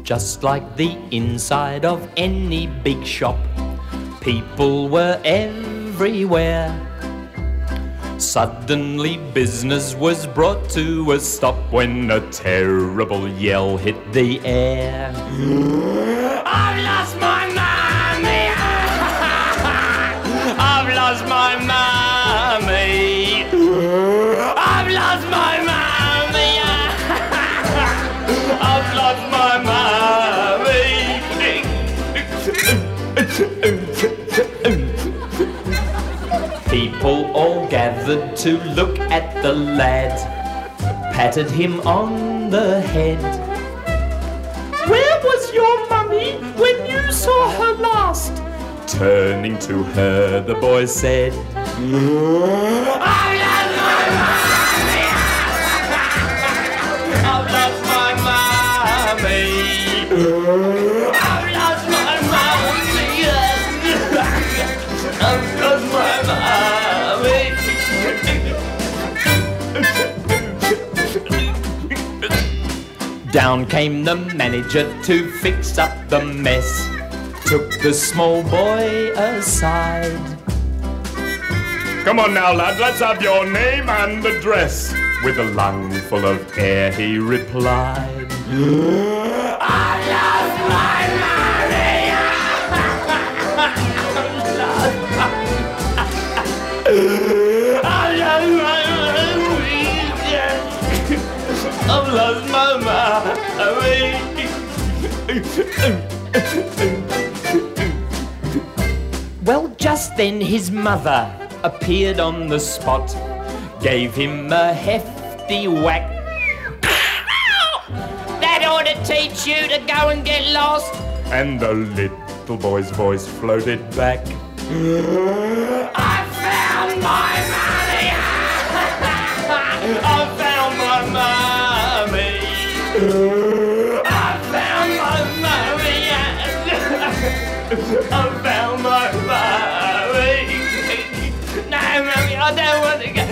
just like the inside of any big shop. People were everywhere. Suddenly business was brought to a stop when a terrible yell hit the air. I've lost my mommy! I've lost my mommy! I've lost my mommy! I've lost my mommy! People all gathered to look at the lad, patted him on the head. Where was your mummy when you saw her last? Turning to her, the boy said, I've lost my mommy! I've lost my mommy! I've lost my mommy! I've lost my mommy! Down came the manager to fix up the mess. Took the small boy aside. Come on now, lad, let's have your name and address. With a lung full of air, he replied, I lost my money! I lost my money! Well, just then his mother appeared on the spot, gave him a hefty whack. That ought to teach you to go and get lost. And the little boy's voice floated back, I found my money! I found my mommy! I found my mommy! I found my mommy! No, mommy, I don't want to go.